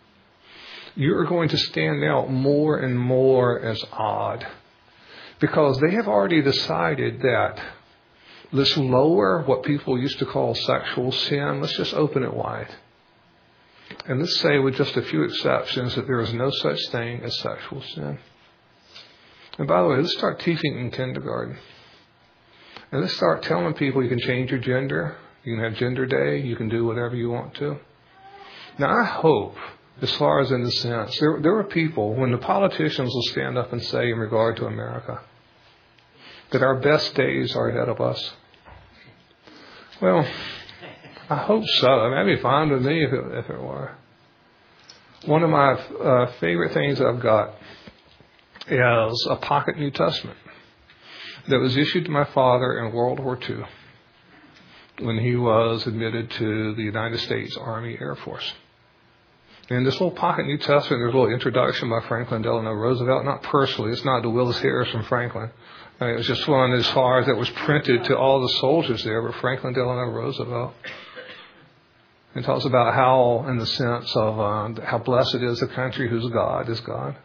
You are going to stand out more and more as odd because they have already decided that let's lower what people used to call sexual sin. Let's just open it wide. And let's say, with just a few exceptions, that there is no such thing as sexual sin. And by the way, let's start teaching in kindergarten. And let's start telling people you can change your gender. You can have gender day. You can do whatever you want to. Now, I hope, as far as in the sense, there are people, when the politicians will stand up and say in regard to America, that our best days are ahead of us. Well, I hope so. I mean, that'd be fine with me if it were. One of my favorite things I've got is a pocket New Testament that was issued to my father in World War II when he was admitted to the United States Army Air Force. In this little pocket New Testament, there's a little introduction by Franklin Delano Roosevelt. Not personally, it's not the Willis Harris from Franklin. I mean, it was just one as far as it was printed to all the soldiers there, but Franklin Delano Roosevelt. It talks about how, in the sense of how blessed is the country whose God is God.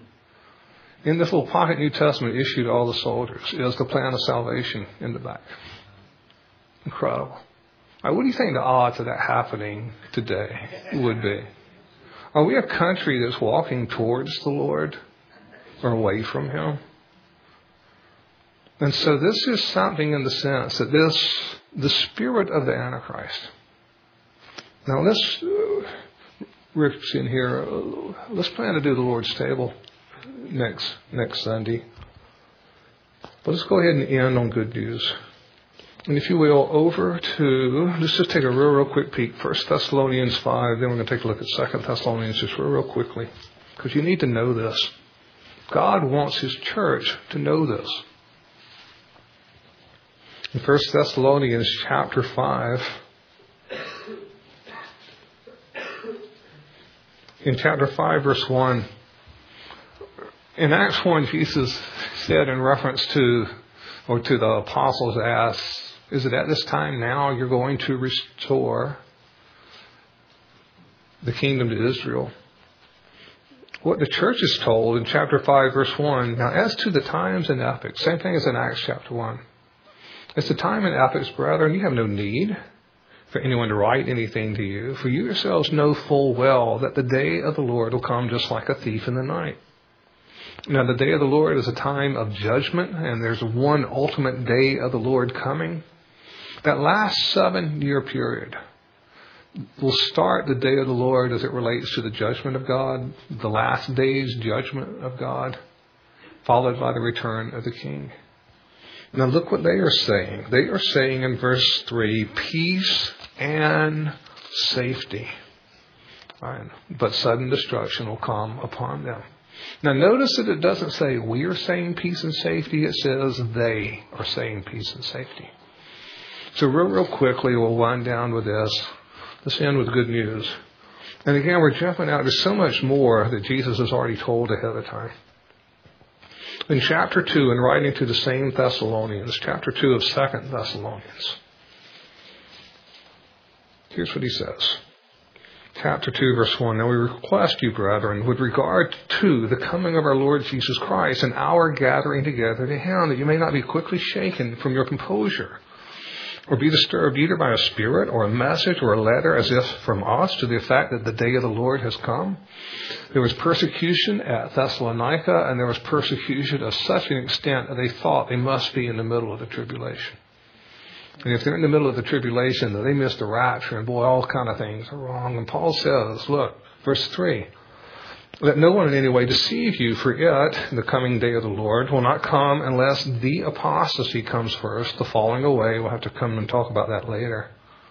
In this little pocket New Testament issued to all the soldiers is the plan of salvation in the back. Incredible. Now, what do you think the odds of that happening today would be? Are we a country that's walking towards the Lord or away from Him? And so this is something in the sense that the spirit of the Antichrist. Now Rick's in here. Let's plan to do the Lord's table next Sunday. But let's go ahead and end on good news. And if you will, let's just take a real quick peek. 1 Thessalonians 5, then we're going to take a look at 2 Thessalonians just real quickly. Because you need to know this. God wants His church to know this. In 1 Thessalonians chapter 5, in chapter 5, verse 1, in Acts 1, Jesus said in reference to the apostles asked, is it at this time now you're going to restore the kingdom to Israel? What the church is told in chapter 5, verse 1, now as to the times and epochs, same thing as in Acts chapter 1. It's a time in Ephesus, brethren, you have no need for anyone to write anything to you, for you yourselves know full well that the day of the Lord will come just like a thief in the night. Now, the day of the Lord is a time of judgment, and there's one ultimate day of the Lord coming. That last 7-year period will start the day of the Lord as it relates to the judgment of God, the last day's judgment of God, followed by the return of the King. Now look what they are saying. They are saying in verse 3, peace and safety. Right. But sudden destruction will come upon them. Now notice that it doesn't say we are saying peace and safety. It says they are saying peace and safety. So real quickly we'll wind down with this. Let's end with good news. And again, we're jumping out. There's so much more that Jesus has already told ahead of time. In chapter 2, in writing to the same Thessalonians, chapter 2 of 2 Thessalonians, here's what he says. Chapter 2, verse 1, now we request you, brethren, with regard to the coming of our Lord Jesus Christ and our gathering together to him, that you may not be quickly shaken from your composure, or be disturbed either by a spirit or a message or a letter as if from us to the effect that the day of the Lord has come. There was persecution at Thessalonica, and there was persecution of such an extent that they thought they must be in the middle of the tribulation. And if they're in the middle of the tribulation, then they missed the rapture, and boy, all kind of things are wrong. And Paul says, look, verse 3, let no one in any way deceive you, for it, the coming day of the Lord, will not come unless the apostasy comes first, the falling away. We'll have to come and talk about that later.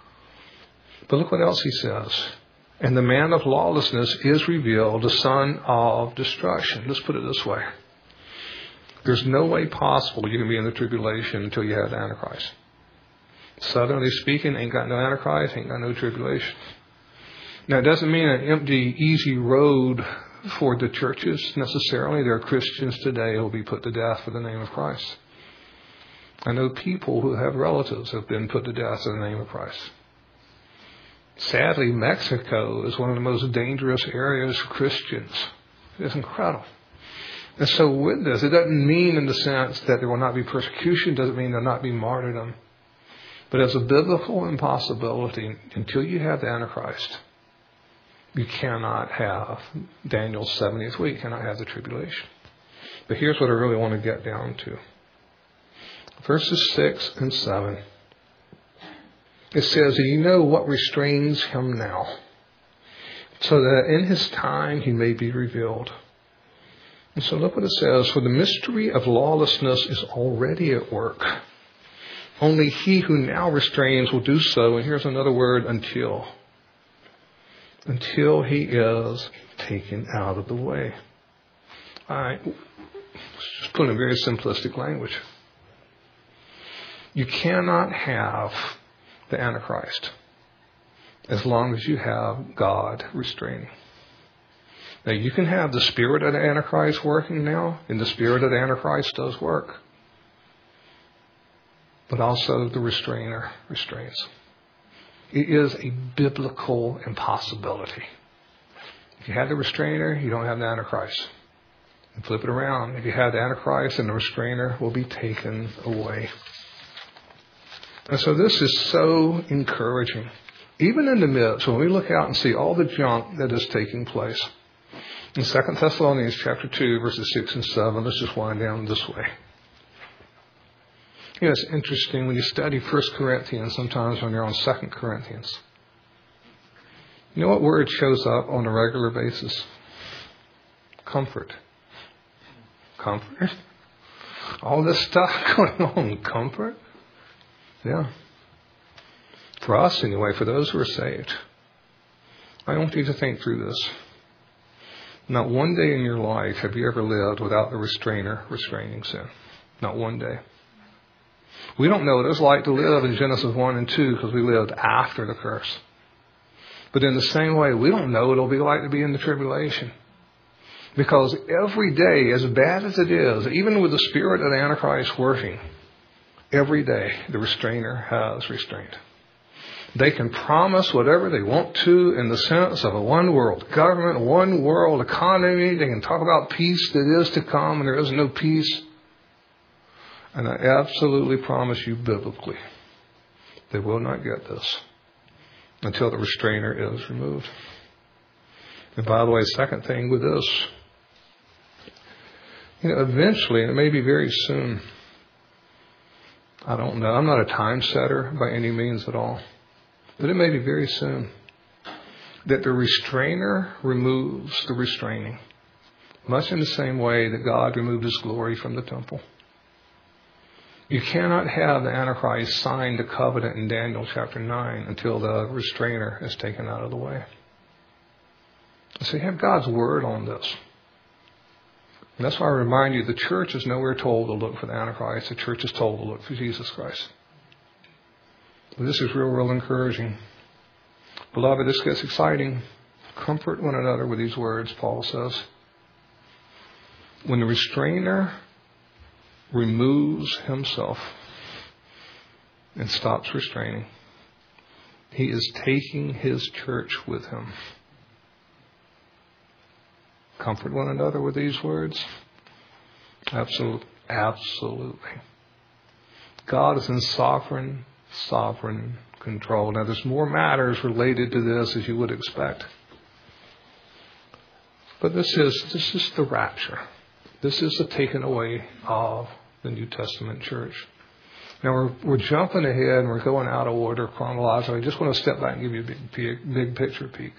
But look what else he says. And the man of lawlessness is revealed, the son of destruction. Let's put it this way. There's no way possible you can be in the tribulation until you have the Antichrist. Southernly speaking, ain't got no Antichrist, ain't got no tribulation. Now, it doesn't mean an empty, easy road for the churches necessarily. There are Christians today who will be put to death for the name of Christ. I know people who have relatives who have been put to death in the name of Christ. Sadly, Mexico is one of the most dangerous areas for Christians. It's incredible. And so with this, it doesn't mean in the sense that there will not be persecution, doesn't mean there will not be martyrdom. But as a biblical impossibility, until you have the Antichrist, you cannot have Daniel's 70th week, you cannot have the tribulation. But here's what I really want to get down to. Verses 6 and 7. It says, and you know what restrains him now, so that in his time he may be revealed. And so look what it says, for the mystery of lawlessness is already at work. Only he who now restrains will do so, and here's another word, until he is taken out of the way. All right, let's just put it in very simplistic language. You cannot have the Antichrist as long as you have God restraining. Now, you can have the spirit of the Antichrist working now, and the spirit of the Antichrist does work. But also the restrainer restrains. It is a biblical impossibility. If you have the restrainer, you don't have the Antichrist. And flip it around. If you have the Antichrist, then the restrainer will be taken away. And so this is so encouraging. Even in the midst, when we look out and see all the junk that is taking place. In 2 Thessalonians chapter 2, verses 6 and 7, let's just wind down this way. You know, it's interesting when you study 1 Corinthians, sometimes when you're on 2 Corinthians. You know what word shows up on a regular basis? Comfort. Comfort. All this stuff going on, comfort. Yeah. For us, anyway, for those who are saved. I want you to think through this. Not one day in your life have you ever lived without the restrainer restraining sin. Not one day. We don't know what it was like to live in Genesis 1 and 2 because we lived after the curse. But in the same way, we don't know what it'll be like to be in the tribulation. Because every day, as bad as it is, even with the spirit of the Antichrist working, every day the restrainer has restrained. They can promise whatever they want to in the sense of a one world government, a one world economy. They can talk about peace that is to come and there is no peace. And I absolutely promise you biblically, they will not get this until the restrainer is removed. And by the way, second thing with this, eventually, and it may be very soon, I don't know, I'm not a time setter by any means at all, but it may be very soon that the restrainer removes the restraining, much in the same way that God removed His glory from the temple. You cannot have the Antichrist sign the covenant in Daniel chapter 9 until the restrainer is taken out of the way. So you have God's word on this. And that's why I remind you, the church is nowhere told to look for the Antichrist. The church is told to look for Jesus Christ. But this is real encouraging. Beloved, this gets exciting. Comfort one another with these words, Paul says. When the restrainer removes himself and stops restraining, he is taking his church with him. Comfort one another with these words. Absolutely. God is in sovereign control. Now, there's more matters related to this, as you would expect. But this is the rapture. This is the taking away of the New Testament church. Now, we're jumping ahead and we're going out of order chronologically. I just want to step back and give you a big picture peek.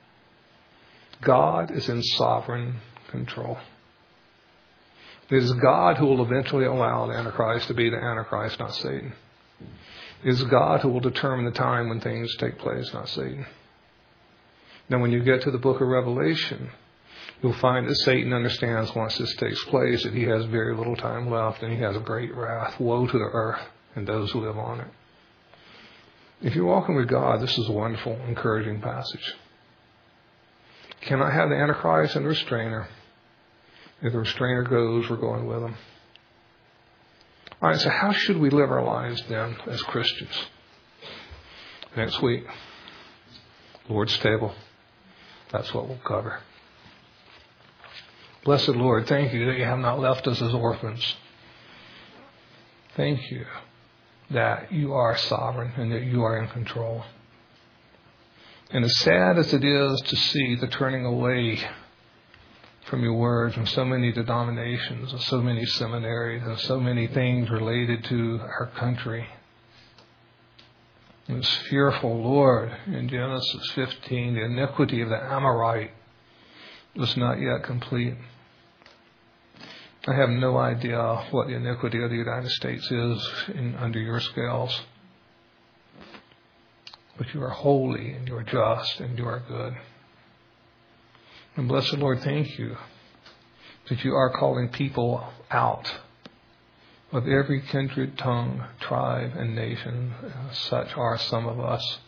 God is in sovereign control. It is God who will eventually allow the Antichrist to be the Antichrist, not Satan. It is God who will determine the time when things take place, not Satan. Now, when you get to the book of Revelation, you'll find that Satan understands once this takes place that he has very little time left and he has a great wrath. Woe to the earth and those who live on it. If you're walking with God, this is a wonderful, encouraging passage. Cannot have the Antichrist and the restrainer. If the restrainer goes, we're going with him. All right, so how should we live our lives then as Christians? Next week, Lord's table. That's what we'll cover. Blessed Lord, thank you that you have not left us as orphans. Thank you that you are sovereign and that you are in control. And as sad as it is to see the turning away from your word from so many denominations and so many seminaries and so many things related to our country, it was fearful, Lord, in Genesis 15, the iniquity of the Amorite was not yet complete. I have no idea what the iniquity of the United States is under your scales. But you are holy and you are just and you are good. And blessed Lord, thank you that you are calling people out of every kindred, tongue, tribe, and nation. Such are some of us.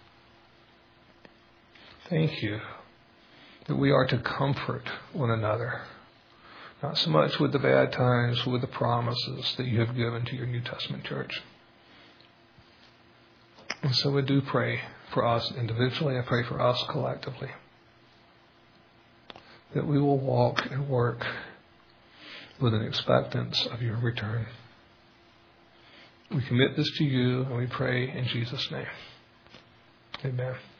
Thank you that we are to comfort one another. Not so much with the bad times, but with the promises that you have given to your New Testament church. And so I do pray for us individually. I pray for us collectively. That we will walk and work with an expectance of your return. We commit this to you and we pray in Jesus' name. Amen.